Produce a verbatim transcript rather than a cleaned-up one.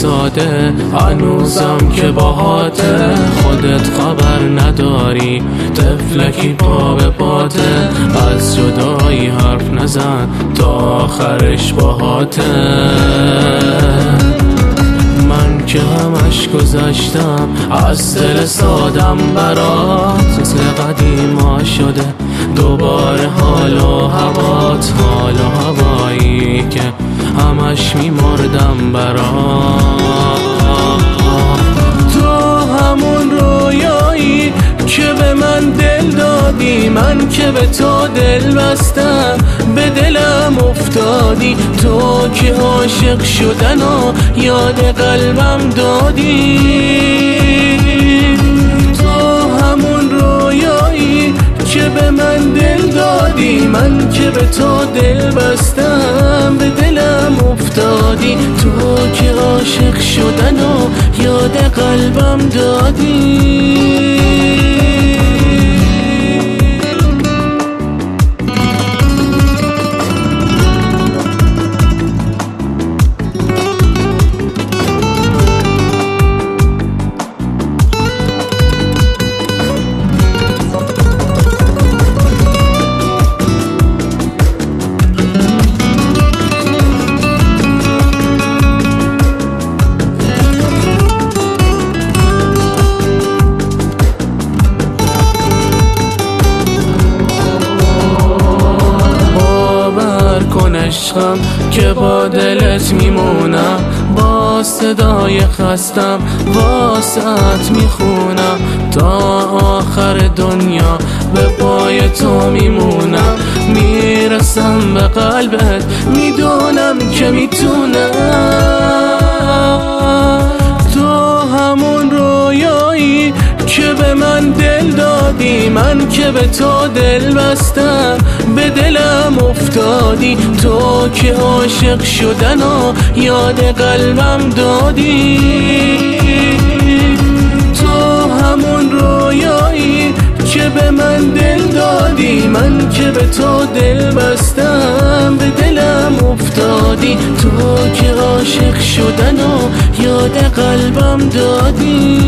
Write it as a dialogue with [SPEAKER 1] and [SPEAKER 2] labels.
[SPEAKER 1] افتاده هنوزم که باهاته، خودت خبر نداری طفلکی پا به پاته، از جدایی حرف نزن تا آخرش باهاته. من که همش گذشتم از دل سادم برات، مثل قدیما شده دوباره حال و هوات، حال و هوایی که همش میمردم برات. تو همون رویایی که به من دل دادی، من که به تو دل بستم به دلم افتادی، تو که عاشق شدن و یاد قلبم دادی. تو همون رویایی که به من دل دادی، من که به تو دل بستم به دلم افتادی، تو که عاشق شدن و یاد قلبم دادی. عشقم که با دلت میمونم، با صدای خستم واسط میخونم، تا آخر دنیا به پای تو میمونم، میرسم به قلبت میدونم که میتونم. تو همون رویایی که به من دل دادی، من که به تو دل بستم به دلم افتادی، تو که عاشق شدن و یاد قلبم دادی. تو همون رویایی که به من دل دادی، من که به تو دل بستم به دلم افتادی، تو که عاشق شدن و یاد قلبم دادی.